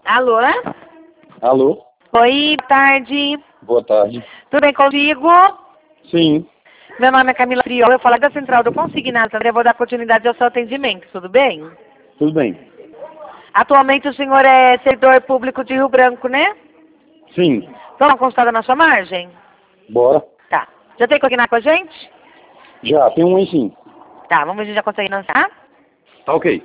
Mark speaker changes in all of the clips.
Speaker 1: Alô?
Speaker 2: Alô?
Speaker 1: Oi, boa tarde.
Speaker 2: Boa tarde.
Speaker 1: Tudo bem contigo?
Speaker 2: Sim,
Speaker 1: Meu nome é Camila Priol, eu falo da Central do Consignado, eu vou dar continuidade ao seu atendimento, tudo bem?
Speaker 2: tudo bem.
Speaker 1: Atualmente o senhor é servidor público de Rio Branco, né?
Speaker 2: Sim,
Speaker 1: Vamos dar uma consultada na sua margem?
Speaker 2: bora.
Speaker 1: Tá. Já tem consignar com a gente?
Speaker 2: Já, tem um aí sim.
Speaker 1: Tá, vamos ver se já consegue lançar.
Speaker 2: Tá ok.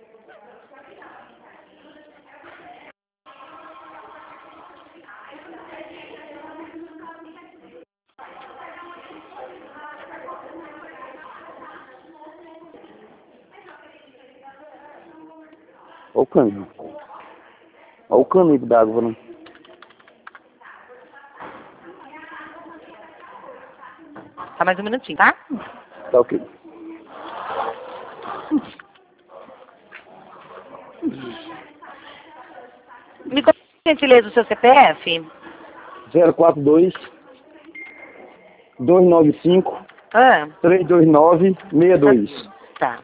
Speaker 2: Olha o cano. Olha o canudo d'água, né?
Speaker 1: Tá, mais um minutinho, tá?
Speaker 2: Tá ok.
Speaker 1: Me conta, por gentileza, o seu CPF?
Speaker 2: 042 295
Speaker 1: Ah,
Speaker 2: 329 62.
Speaker 1: tá.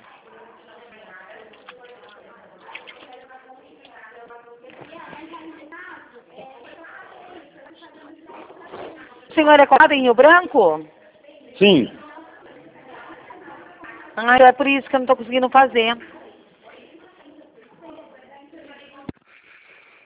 Speaker 1: O senhor é colado em Rio Branco?
Speaker 2: Sim,
Speaker 1: Ah, é por isso que eu não tô conseguindo fazer.